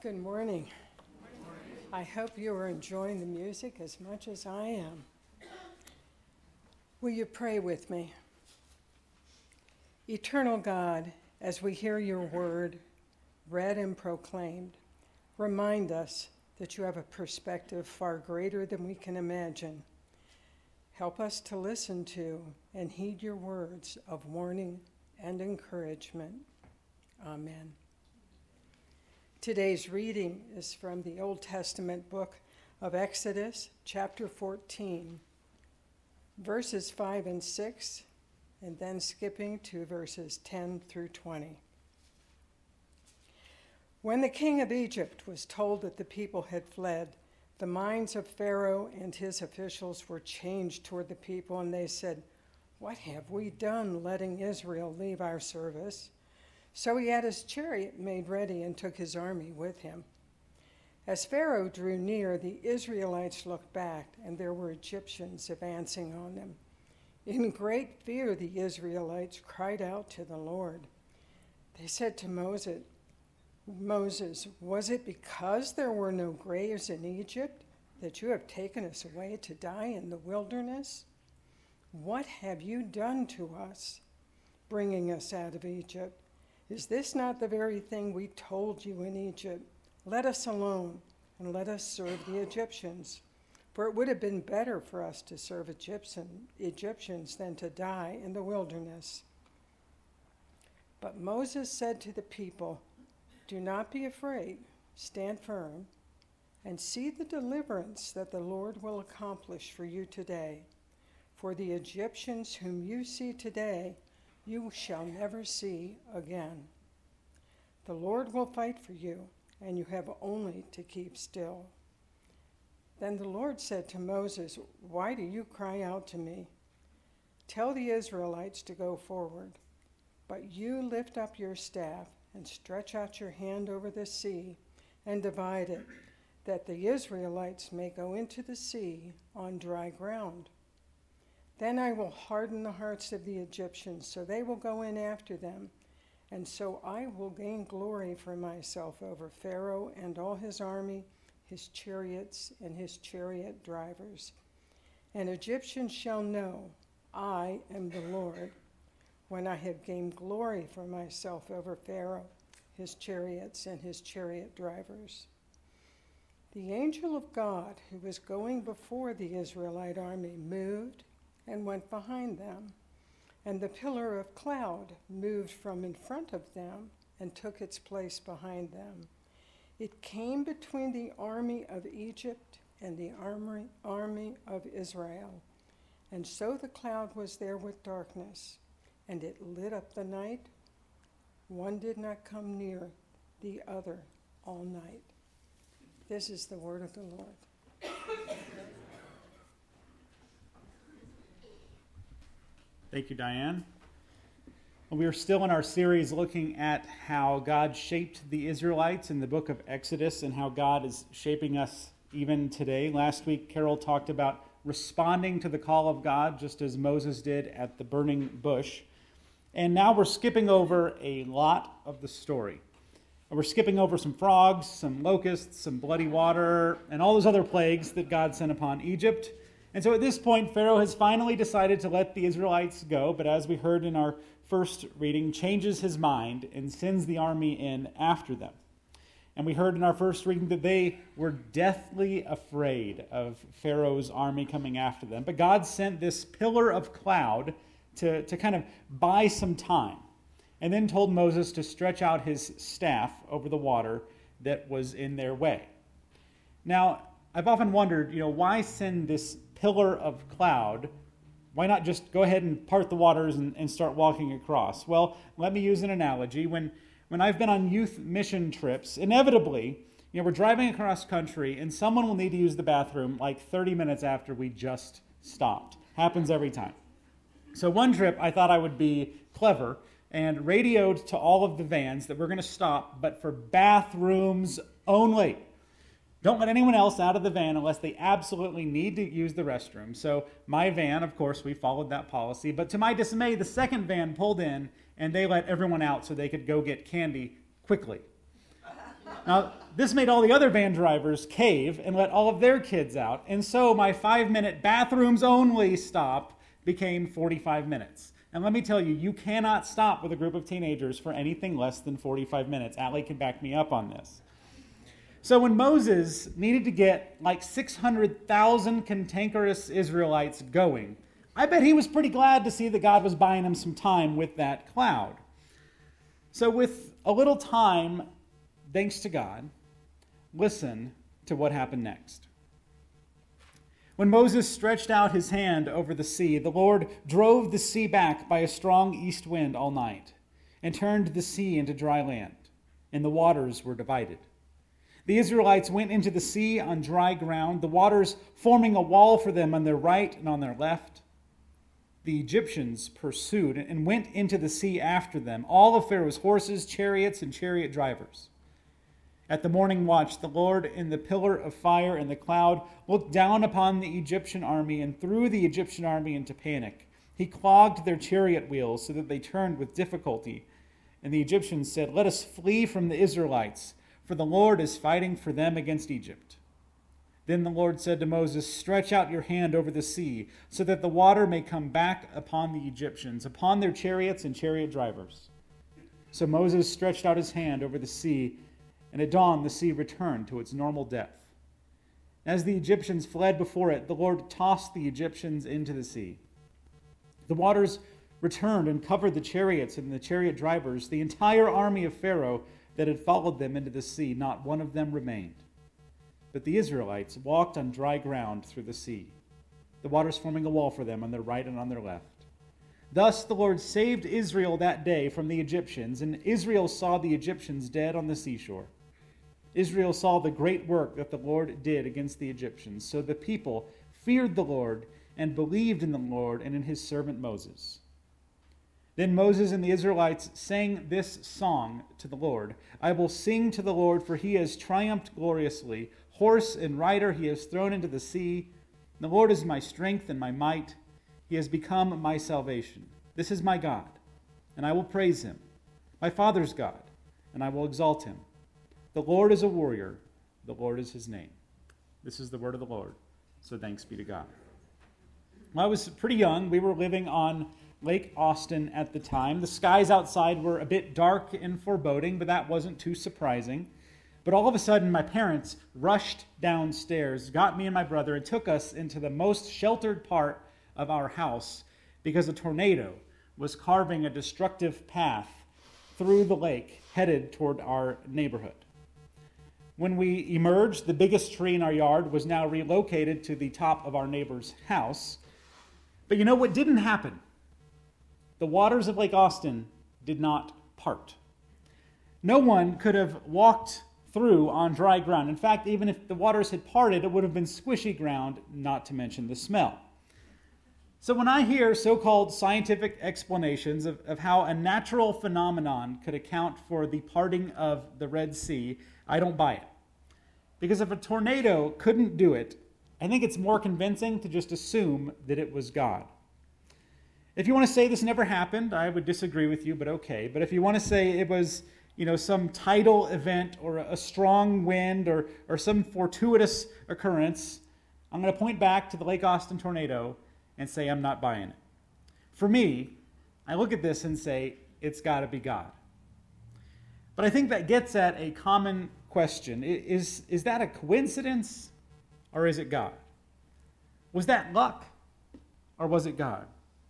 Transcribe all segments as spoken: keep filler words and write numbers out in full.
Good morning. I hope you are enjoying the music as much as I am. Will you pray with me? Eternal God, as we hear your word read and proclaimed, remind us that you have a perspective far greater than we can imagine. Help us to listen to and heed your words of warning and encouragement. Amen. Today's reading is from the Old Testament book of Exodus, chapter fourteen, verses five and six, and then skipping to verses ten through twenty. When the king of Egypt was told that the people had fled, the minds of Pharaoh and his officials were changed toward the people, and they said, "What have we done letting Israel leave our service?" So he had his chariot made ready and took his army with him. As Pharaoh drew near, the Israelites looked back, and there were Egyptians advancing on them. In great fear, the Israelites cried out to the Lord. They said to Moses, Moses, was it because there were no graves in Egypt that you have taken us away to die in the wilderness? What have you done to us, bringing us out of Egypt? Is this not the very thing we told you in Egypt? Let us alone, and let us serve the Egyptians. For it would have been better for us to serve Egyptian, Egyptians than to die in the wilderness. But Moses said to the people, "Do not be afraid, stand firm, and see the deliverance that the Lord will accomplish for you today. For the Egyptians whom you see today, you shall never see again. The Lord will fight for you, and you have only to keep still." Then the Lord said to Moses, "Why do you cry out to me? Tell the Israelites to go forward, but you lift up your staff and stretch out your hand over the sea and divide it, that the Israelites may go into the sea on dry ground. Then I will harden the hearts of the Egyptians, so they will go in after them, and so I will gain glory for myself over Pharaoh and all his army, his chariots, and his chariot drivers. And Egyptians shall know I am the Lord, when I have gained glory for myself over Pharaoh, his chariots, and his chariot drivers." The angel of God, who was going before the Israelite army, moved and went behind them, and the pillar of cloud moved from in front of them and took its place behind them. It came between the army of Egypt and the army, army of Israel, and so the cloud was there with darkness, and it lit up the night. One did not come near the other all night. This is the word of the Lord. Thank you, Diane. Well, we are still in our series looking at how God shaped the Israelites in the book of Exodus and how God is shaping us even today. Last week, Carol talked about responding to the call of God, just as Moses did at the burning bush. And now we're skipping over a lot of the story. We're skipping over some frogs, some locusts, some bloody water, and all those other plagues that God sent upon Egypt. And so at this point, Pharaoh has finally decided to let the Israelites go, but as we heard in our first reading, changes his mind and sends the army in after them. And we heard in our first reading that they were deathly afraid of Pharaoh's army coming after them. But God sent this pillar of cloud to, to kind of buy some time, and then told Moses to stretch out his staff over the water that was in their way. Now, I've often wondered, you know, why send this pillar of cloud? Why not just go ahead and part the waters and, and start walking across? Well, let me use an analogy. When when I've been on youth mission trips, inevitably, you know, we're driving across country and someone will need to use the bathroom like thirty minutes after we just stopped. Happens every time. So one trip I thought I would be clever and radioed to all of the vans that we're going to stop, but for bathrooms only. Don't let anyone else out of the van unless they absolutely need to use the restroom. So my van, of course, we followed that policy. But to my dismay, the second van pulled in, and they let everyone out so they could go get candy quickly. Now, this made all the other van drivers cave and let all of their kids out. And so my five-minute bathrooms only stop became forty-five minutes. And let me tell you, you cannot stop with a group of teenagers for anything less than forty-five minutes. Allie can back me up on this. So when Moses needed to get like six hundred thousand cantankerous Israelites going, I bet he was pretty glad to see that God was buying him some time with that cloud. So with a little time, thanks to God, listen to what happened next. When Moses stretched out his hand over the sea, the Lord drove the sea back by a strong east wind all night and turned the sea into dry land, and the waters were divided. The Israelites went into the sea on dry ground, the waters forming a wall for them on their right and on their left. The Egyptians pursued and went into the sea after them, all of Pharaoh's horses, chariots, and chariot drivers. At the morning watch, the Lord in the pillar of fire and the cloud looked down upon the Egyptian army and threw the Egyptian army into panic. He clogged their chariot wheels so that they turned with difficulty. And the Egyptians said, "Let us flee from the Israelites, for the Lord is fighting for them against Egypt." Then the Lord said to Moses, "Stretch out your hand over the sea, so that the water may come back upon the Egyptians, upon their chariots and chariot drivers." So Moses stretched out his hand over the sea, and at dawn the sea returned to its normal depth. As the Egyptians fled before it, the Lord tossed the Egyptians into the sea. The waters returned and covered the chariots and the chariot drivers, the entire army of Pharaoh that had followed them into the sea. Not one of them remained. But the Israelites walked on dry ground through the sea, the waters forming a wall for them on their right and on their left. Thus the Lord saved Israel that day from the Egyptians, and Israel saw the Egyptians dead on the seashore. Israel saw the great work that the Lord did against the Egyptians. So the people feared the Lord and believed in the Lord and in his servant Moses. Then Moses and the Israelites sang this song to the Lord. "I will sing to the Lord, for he has triumphed gloriously. Horse and rider he has thrown into the sea. The Lord is my strength and my might. He has become my salvation. This is my God, and I will praise him, my father's God, and I will exalt him. The Lord is a warrior. The Lord is his name." This is the word of the Lord. So thanks be to God. When I was pretty young, we were living on Lake Austin at the time. The skies outside were a bit dark and foreboding, but that wasn't too surprising. But all of a sudden, my parents rushed downstairs, got me and my brother, and took us into the most sheltered part of our house because a tornado was carving a destructive path through the lake headed toward our neighborhood. When we emerged, the biggest tree in our yard was now relocated to the top of our neighbor's house. But you know what didn't happen? The waters of Lake Austin did not part. No one could have walked through on dry ground. In fact, even if the waters had parted, it would have been squishy ground, not to mention the smell. So when I hear so-called scientific explanations of, of how a natural phenomenon could account for the parting of the Red Sea, I don't buy it. Because if a tornado couldn't do it, I think it's more convincing to just assume that it was God. If you want to say this never happened, I would disagree with you, but okay. But if you want to say it was, you know, some tidal event or a strong wind or, or some fortuitous occurrence, I'm going to point back to the Lake Austin tornado and say I'm not buying it. For me, I look at this and say, it's got to be God. But I think that gets at a common question. Is, is that a coincidence or is it God? Was that luck or was it God?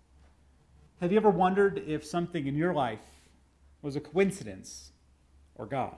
Have you ever wondered if something in your life was a coincidence or God?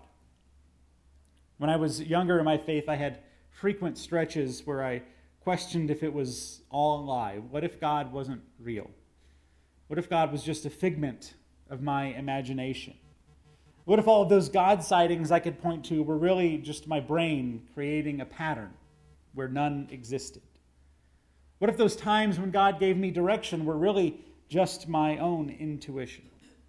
When I was younger in my faith, I had frequent stretches where I questioned if it was all a lie. What if God wasn't real? What if God was just a figment of my imagination? What if all of those God sightings I could point to were really just my brain creating a pattern where none existed? What if those times when God gave me direction were really just my own intuition?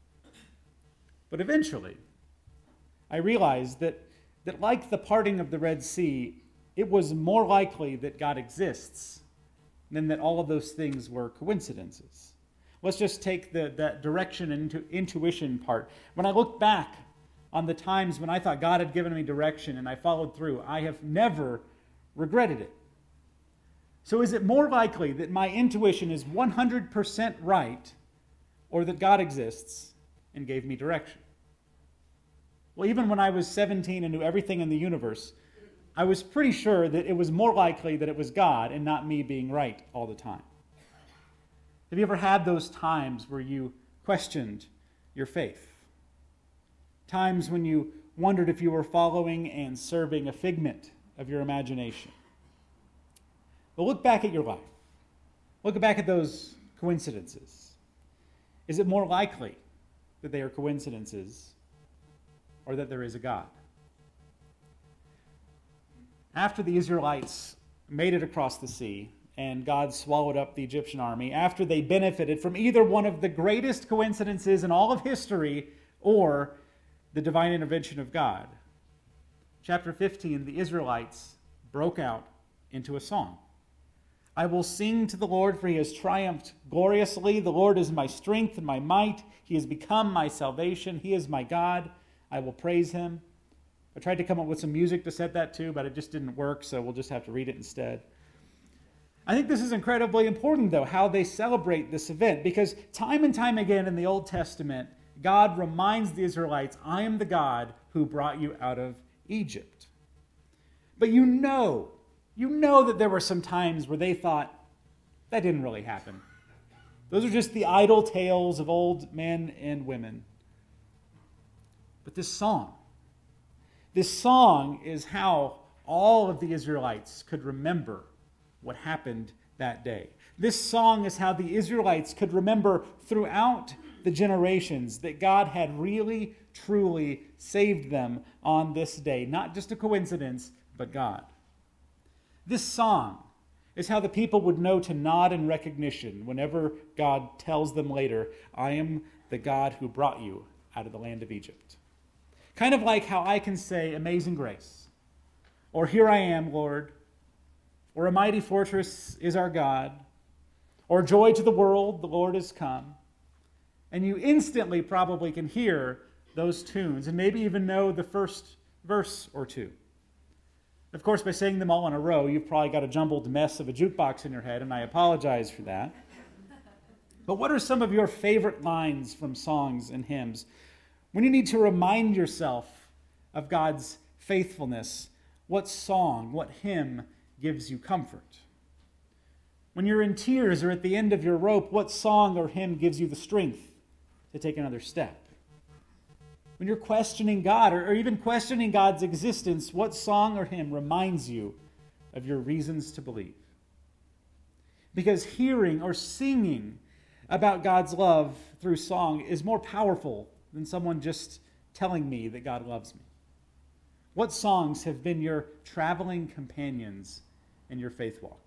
But eventually, I realized that, that like the parting of the Red Sea, it was more likely that God exists than that all of those things were coincidences. Let's just take the, that direction and intu- intuition part. When I look back on the times when I thought God had given me direction and I followed through. I have never regretted it. So is it more likely that my intuition is one hundred percent right, or that God exists and gave me direction? Well, even when I was seventeen and knew everything in the universe, I was pretty sure that it was more likely that it was God and not me being right all the time. Have you ever had those times where you questioned your faith? Times when you wondered if you were following and serving a figment of your imagination? But look back at your life. Look back at those coincidences. Is it more likely that they are coincidences or that there is a God? After the Israelites made it across the sea and God swallowed up the Egyptian army, after they benefited from either one of the greatest coincidences in all of history or the divine intervention of God, chapter fifteen, the Israelites broke out into a song. I will sing to the Lord, for he has triumphed gloriously. The Lord is my strength and my might. He has become my salvation. He is my God. I will praise him. I tried to come up with some music to set that to, but it just didn't work, so we'll just have to read it instead. I think this is incredibly important, though, how they celebrate this event, because time and time again in the Old Testament, God reminds the Israelites, I am the God who brought you out of Egypt. But you know, you know that there were some times where they thought, that didn't really happen. Those are just the idle tales of old men and women. But this song, this song is how all of the Israelites could remember what happened that day. This song is how the Israelites could remember throughout the generations that God had really, truly saved them on this day. Not just a coincidence, but God. This song is how the people would know to nod in recognition whenever God tells them later, I am the God who brought you out of the land of Egypt. Kind of like how I can say, Amazing Grace, or Here I Am, Lord, or A Mighty Fortress is Our God, or Joy to the World, the Lord is come. And you instantly probably can hear those tunes and maybe even know the first verse or two. Of course, by saying them all in a row, you've probably got a jumbled mess of a jukebox in your head, and I apologize for that. But what are some of your favorite lines from songs and hymns when you need to remind yourself of God's faithfulness? What song, what hymn gives you comfort? When you're in tears or at the end of your rope, what song or hymn gives you the strength to take another step? When you're questioning God or, or even questioning God's existence, what song or hymn reminds you of your reasons to believe? Because hearing or singing about God's love through song is more powerful than someone just telling me that God loves me. What songs have been your traveling companions in your faith walk?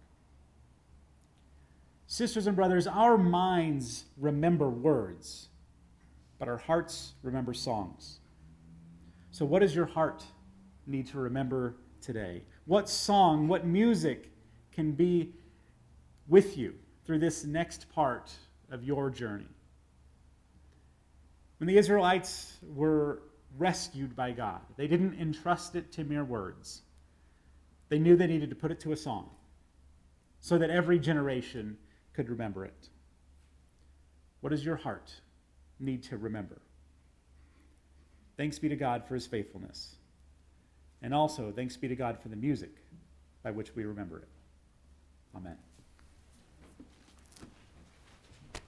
Sisters and brothers, our minds remember words, but our hearts remember songs. So what does your heart need to remember today? What song, what music can be with you through this next part of your journey? When the Israelites were rescued by God, they didn't entrust it to mere words. They knew they needed to put it to a song so that every generation could remember it. What does your heart need to remember? Thanks be to God for his faithfulness. And also, thanks be to God for the music by which we remember it. Amen.